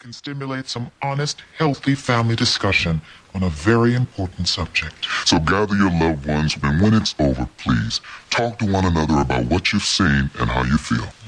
can stimulate some honest, healthy family discussion on a very important subject. So gather your loved ones, and when it's over, please talk to one another about what you've seen and how you feel.